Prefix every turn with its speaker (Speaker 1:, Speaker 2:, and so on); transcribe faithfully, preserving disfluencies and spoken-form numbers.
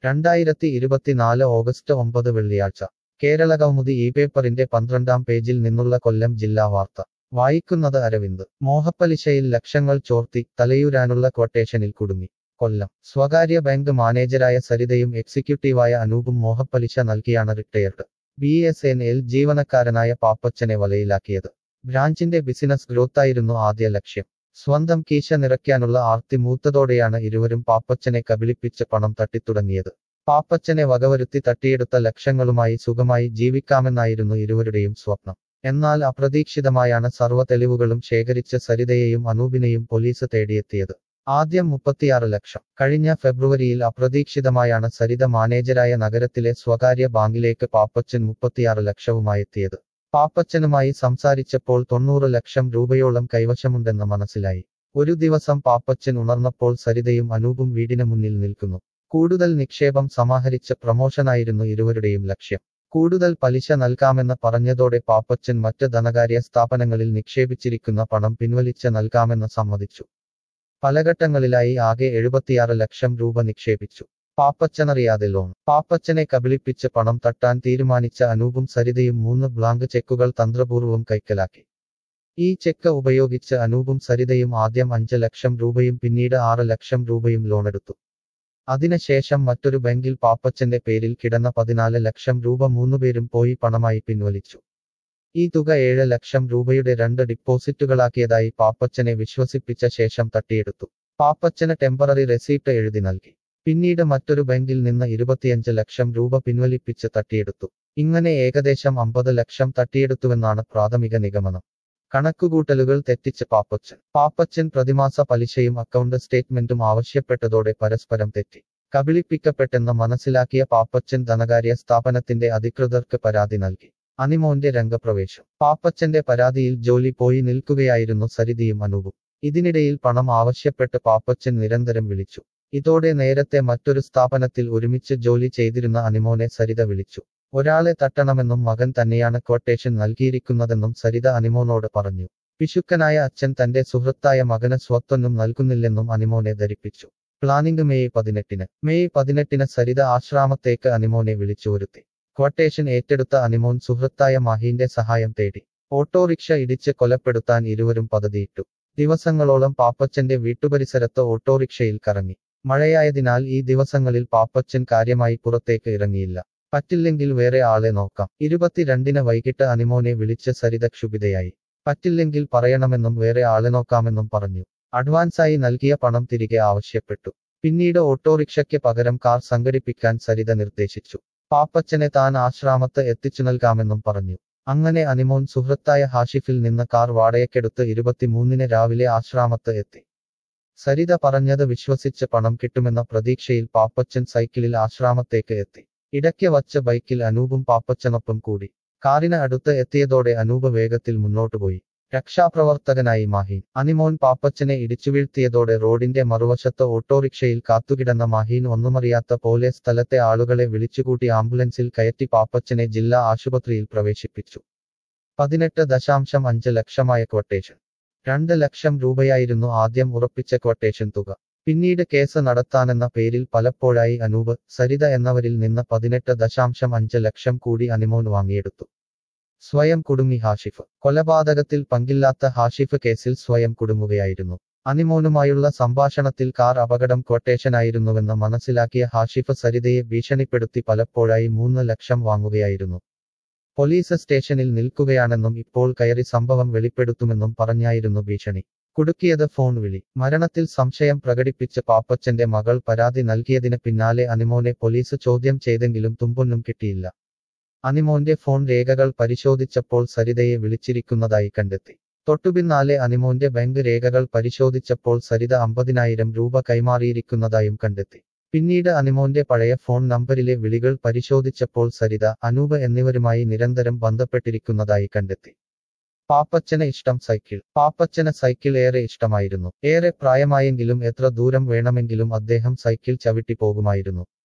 Speaker 1: രണ്ടായിരത്തി ഇരുപത്തിനാല് ഓഗസ്റ്റ് ഒമ്പത് വെള്ളിയാഴ്ച കേരളകൗമുദി ഈ പേപ്പറിന്റെ പന്ത്രണ്ടാം പേജിൽ നിന്നുള്ള കൊല്ലം ജില്ലാ വാർത്ത വായിക്കുന്നത് അരവിന്ദ്. മോഹപ്പലിശയിൽ ലക്ഷങ്ങൾ ചോർത്തി തലയൂരാനുള്ള ക്വട്ടേഷനിൽ കുടുങ്ങി. കൊല്ലം. സ്വകാര്യ ബാങ്ക് മാനേജരായ സരിതയും എക്സിക്യൂട്ടീവായ അനൂപും മോഹപ്പലിശ നൽകിയാണ് retired B S N L ജീവനക്കാരനായ പാപ്പച്ചനെ വലയിലാക്കിയത്. ബ്രാഞ്ചിന്റെ ബിസിനസ് ഗ്രോത്തായിരുന്നു ആദ്യ ലക്ഷ്യം. സ്വന്തം കീശ നിറയ്ക്കാനുള്ള ആർത്തി മൂത്തതോടെയാണ് ഇരുവരും പാപ്പച്ചനെ കബളിപ്പിച്ച് പണം തട്ടിത്തുടങ്ങിയത്. പാപ്പച്ചനെ വകവരുത്തി തട്ടിയെടുത്ത ലക്ഷങ്ങളുമായി സുഖമായി ജീവിക്കാമെന്നായിരുന്നു ഇരുവരുടെയും സ്വപ്നം. എന്നാൽ അപ്രതീക്ഷിതമായാണ് സർവ്വ തെളിവുകളും ശേഖരിച്ച് സരിതയെയും അനൂപിനെയും പോലീസ് തേടിയെത്തിയത്. ആദ്യം മുപ്പത്തിയാറ് ലക്ഷം. കഴിഞ്ഞ ഫെബ്രുവരിയിൽ അപ്രതീക്ഷിതമായാണ് സരിത മാനേജരായ നഗരത്തിലെ സ്വകാര്യ ബാങ്കിലേക്ക് പാപ്പച്ചൻ മുപ്പത്തിയാറ് ലക്ഷവുമായെത്തിയത്. പാപ്പച്ചനുമായി സംസാരിച്ചപ്പോൾ തൊണ്ണൂറ് ലക്ഷം രൂപയോളം കൈവശമുണ്ടെന്ന് മനസ്സിലായി. ഒരു ദിവസം പാപ്പച്ചൻ ഉണർന്നപ്പോൾ സരിതയും അനൂപും വീടിന് മുന്നിൽ നിൽക്കുന്നു. കൂടുതൽ നിക്ഷേപം സമാഹരിച്ച് പ്രമോഷനായിരുന്നു ഇരുവരുടെയും ലക്ഷ്യം. കൂടുതൽ പലിശ നൽകാമെന്ന് പറഞ്ഞതോടെ പാപ്പച്ചൻ മറ്റ് ധനകാര്യ സ്ഥാപനങ്ങളിൽ നിക്ഷേപിച്ചിരിക്കുന്ന പണം പിൻവലിച്ച് നൽകാമെന്ന് സമ്മതിച്ചു. പലഘട്ടങ്ങളിലായി ആകെ എഴുപത്തിയാറ് ലക്ഷം രൂപ നിക്ഷേപിച്ചു. പാപ്പച്ചനറിയാതെ ലോൺ. പാപ്പച്ചനെ കബളിപ്പിച്ച് പണം തട്ടാൻ തീരുമാനിച്ച അനൂപും സരിതയും മൂന്ന് ബ്ലാങ്ക് ചെക്കുകൾ തന്ത്രപൂർവ്വം കൈക്കലാക്കി. ഈ ചെക്ക് ഉപയോഗിച്ച് അനൂപും സരിതയും ആദ്യം അഞ്ച് ലക്ഷം രൂപയും പിന്നീട് ആറ് ലക്ഷം രൂപയും ലോണെടുത്തു. അതിനുശേഷം മറ്റൊരു ബാങ്കിൽ പാപ്പച്ചന്റെ പേരിൽ കിടന്ന പതിനാല് ലക്ഷം രൂപ മൂന്നുപേരും പോയി പണമായി പിൻവലിച്ചു. ഈ തുക ഏഴ് ലക്ഷം രൂപയുടെ രണ്ട് ഡിപ്പോസിറ്റുകളാക്കിയതായി പാപ്പച്ചനെ വിശ്വസിപ്പിച്ച ശേഷം തട്ടിയെടുത്തു. പാപ്പച്ചന് ടെമ്പററി റെസീപ്റ്റ് എഴുതി നൽകി. പിന്നീട് മറ്റൊരു ബാങ്കിൽ നിന്ന് ഇരുപത്തിയഞ്ച് ലക്ഷം രൂപ പിൻവലിപ്പിച്ച് തട്ടിയെടുത്തു. ഇങ്ങനെ ഏകദേശം അമ്പത് ലക്ഷം തട്ടിയെടുത്തുവെന്നാണ് പ്രാഥമിക നിഗമനം. കണക്കുകൂട്ടലുകൾ തെറ്റിച്ച് പാപ്പച്ചൻ. പാപ്പച്ചൻ പ്രതിമാസ പലിശയും അക്കൗണ്ട് സ്റ്റേറ്റ്മെന്റും ആവശ്യപ്പെട്ടതോടെ പരസ്പരം തെറ്റി. കബളിപ്പിക്കപ്പെട്ടെന്ന് മനസ്സിലാക്കിയ പാപ്പച്ചൻ ധനകാര്യ സ്ഥാപനത്തിന്റെ അധികൃതർക്ക് പരാതി നൽകി. അനിമോന്റെ രംഗപ്രവേശം. പാപ്പച്ചന്റെ പരാതിയിൽ ജോലി പോയി നിൽക്കുകയായിരുന്നു സരിതയും അനൂപും. ഇതിനിടയിൽ പണം ആവശ്യപ്പെട്ട് പാപ്പച്ചൻ നിരന്തരം വിളിച്ചു. ഇതോടെ നേരത്തെ മറ്റൊരു സ്ഥാപനത്തിൽ ഒരുമിച്ച് ജോലി ചെയ്തിരുന്ന അനിമോനെ സരിത വിളിച്ചു. ഒരാളെ തട്ടണമെന്നും മകൻ തന്നെയാണ് ക്വട്ടേഷൻ നൽകിയിരിക്കുന്നതെന്നും സരിത അനിമോനോട് പറഞ്ഞു. പിശുക്കനായ അച്ഛൻ തന്റെ സുഹൃത്തായ മകന് സ്വത്തൊന്നും നൽകുന്നില്ലെന്നും അനിമോനെ ധരിപ്പിച്ചു. പ്ലാനിംഗ് മെയ് പതിനെട്ടിന്. മെയ് പതിനെട്ടിന് സരിത ആശ്രാമത്തേക്ക് അനിമോനെ വിളിച്ചുവരുത്തി. ക്വട്ടേഷൻ ഏറ്റെടുത്ത അനിമോൻ സുഹൃത്തായ മാഹീന്റെ സഹായം തേടി. ഓട്ടോറിക്ഷ ഇടിച്ച് കൊലപ്പെടുത്താൻ ഇരുവരും പദ്ധതിയിട്ടു. ദിവസങ്ങളോളം പാപ്പച്ചന്റെ വീട്ടുപരിസരത്ത് ഓട്ടോറിക്ഷയിൽ കറങ്ങി. മഴയായതിനാൽ ഈ ദിവസങ്ങളിൽ പാപ്പച്ചൻ കാര്യമായി പുറത്തേക്ക് ഇറങ്ങിയില്ല. പറ്റില്ലെങ്കിൽ വേറെ ആളെ നോക്കാം. ഇരുപത്തിരണ്ടിന് വൈകിട്ട് അനിമോനെ വിളിച്ച് സരിത ക്ഷുഭിതയായി. പറ്റില്ലെങ്കിൽ പറയണമെന്നും വേറെ ആളെ നോക്കാമെന്നും പറഞ്ഞു. അഡ്വാൻസായി നൽകിയ പണം തിരികെ ആവശ്യപ്പെട്ടു. പിന്നീട് ഓട്ടോറിക്ഷയ്ക്ക് പകരം കാർ സംഘടിപ്പിക്കാൻ സരിത നിർദ്ദേശിച്ചു. പാപ്പച്ചനെ താൻ ആശ്രാമത്ത് എത്തിച്ചു നൽകാമെന്നും പറഞ്ഞു. അങ്ങനെ അനിമോൻ സുഹൃത്തായ ഹാഷിഫിൽ നിന്ന് കാർ വാടകയ്ക്കെടുത്ത് ഇരുപത്തിമൂന്നിന് രാവിലെ ആശ്രാമത്ത് എത്തി. സരിത പറഞ്ഞത് വിശ്വസിച്ച് പണം കിട്ടുമെന്ന പ്രതീക്ഷയിൽ പാപ്പച്ചൻ സൈക്കിളിൽ ആശ്രാമത്തേക്ക് എത്തി. ഇടയ്ക്ക് വച്ച് ബൈക്കിൽ അനൂപും പാപ്പച്ചനൊപ്പം കൂടി. കാറിന് അടുത്ത് എത്തിയതോടെ അനൂപ് വേഗത്തിൽ മുന്നോട്ടുപോയി. രക്ഷാപ്രവർത്തകനായി മാഹീൻ. അനിമോൻ പാപ്പച്ചനെ ഇടിച്ചുവീഴ്ത്തിയതോടെ റോഡിന്റെ മറുവശത്ത് ഓട്ടോറിക്ഷയിൽ കാത്തുകിടന്ന മാഹീൻ ഒന്നുമറിയാത്ത പോലെ സ്ഥലത്തെ ആളുകളെ വിളിച്ചുകൂട്ടി ആംബുലൻസിൽ കയറ്റി പാപ്പച്ചനെ ജില്ലാ ആശുപത്രിയിൽ പ്രവേശിപ്പിച്ചു. പതിനെട്ട് ദശാംശം അഞ്ച് ലക്ഷമായ ക്വട്ടേഷൻ. രണ്ട് ലക്ഷം രൂപയായിരുന്നു ആദ്യം ഉറപ്പിച്ച ക്വട്ടേഷൻ തുക. പിന്നീട് കേസ് നടത്താനെന്ന പേരിൽ പലപ്പോഴായി അനൂപ്, സരിത എന്നിവരിൽ നിന്ന് പതിനെട്ട് ദശാംശം അഞ്ച് ലക്ഷം കൂടി അനിമോൻ വാങ്ങിയെടുത്തു. സ്വയം കുടുങ്ങി ഹാഷിഫ്. കൊലപാതകത്തിൽ പങ്കില്ലാത്ത ഹാഷിഫ് കേസിൽ സ്വയം കുടുങ്ങുകയായിരുന്നു. അനിമോനുമായുള്ള സംഭാഷണത്തിൽ കാർ അപകടം ക്വട്ടേഷനായിരുന്നുവെന്ന് മനസ്സിലാക്കിയ ഹാഷിഫ് സരിതയെ ഭീഷണിപ്പെടുത്തി പലപ്പോഴായി മൂന്ന് ലക്ഷം വാങ്ങുകയായിരുന്നു. പോലീസ് സ്റ്റേഷനിൽ നിൽക്കുകയാണെന്നും ഇപ്പോൾ കയറി സംഭവം വെളിപ്പെടുത്തുമെന്നും പറഞ്ഞായിരുന്നു ഭീഷണി. കുടുക്കിയത് ഫോൺ വിളി. മരണത്തിൽ സംശയം പ്രകടിപ്പിച്ച് പാപ്പച്ചന്റെ മകൾ പരാതി നൽകിയതിന് പിന്നാലെ അനിമോനെ പോലീസ് ചോദ്യം ചെയ്തെങ്കിലും തുമ്പൊന്നും കിട്ടിയില്ല. അനിമോന്റെ ഫോൺ രേഖകൾ പരിശോധിച്ചപ്പോൾ സരിതയെ വിളിച്ചിരിക്കുന്നതായി കണ്ടെത്തി. തൊട്ടുപിന്നാലെ അനിമോന്റെ ബാങ്ക് രേഖകൾ പരിശോധിച്ചപ്പോൾ സരിത അമ്പതിനായിരം രൂപ കൈമാറിയിരിക്കുന്നതായും കണ്ടെത്തി. പിന്നീട് അനിമോന്റെ പഴയ ഫോൺ നമ്പരിലെ വിളികൾ പരിശോധിച്ചപ്പോൾ സരിത, അനൂപ് എന്നിവരുമായി നിരന്തരം ബന്ധപ്പെട്ടിരിക്കുന്നതായി കണ്ടെത്തി. പാപ്പച്ചന് ഇഷ്ടം സൈക്കിൾ. പാപ്പച്ചന് സൈക്കിൾ ഏറെ ഇഷ്ടമായിരുന്നു. ഏറെ പ്രായമായെങ്കിലും എത്ര ദൂരം വേണമെങ്കിലും അദ്ദേഹം സൈക്കിൾ ചവിട്ടി പോകുമായിരുന്നു.